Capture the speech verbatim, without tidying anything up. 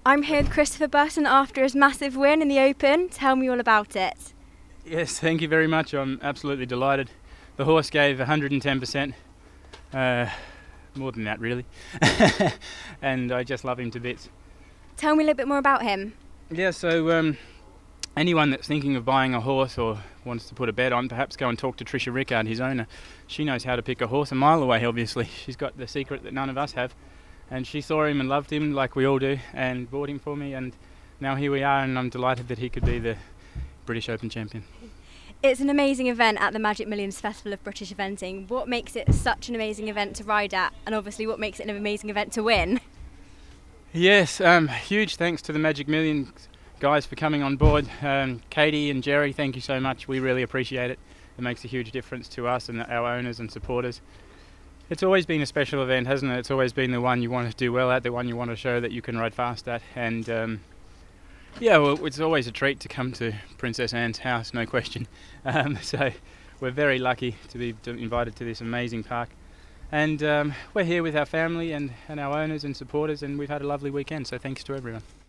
I'm here with Christopher Button after his massive win in the Open. Tell me all about it. Yes, thank you very much. I'm absolutely delighted. The horse gave one hundred ten percent, uh, more than that really, and I just love him to bits. Tell me a little bit more about him. Yeah, so um, anyone that's thinking of buying a horse or wants to put a bet on, perhaps go and talk to Tricia Rickard, his owner. She knows how to pick a horse a mile away, obviously. She's got the secret that none of us have. And she saw him and loved him like we all do and bought him for me, and now here we are, and I'm delighted that he could be the British Open champion. It's an amazing event at the Magic Millions Festival of British Eventing. What makes it such an amazing event to ride at, and obviously what makes it an amazing event to win? Yes, um, huge thanks to the Magic Millions guys for coming on board. Um, Katie and Jerry, thank you so much. We really appreciate it. It makes a huge difference to us and our owners and supporters. It's always been a special event, hasn't it? It's always been the one you want to do well at, the one you want to show that you can ride fast at. And um, yeah, well, it's always a treat to come to Princess Anne's house, no question. Um, so we're very lucky to be invited to this amazing park. And um, we're here with our family and, and our owners and supporters, and we've had a lovely weekend, so thanks to everyone.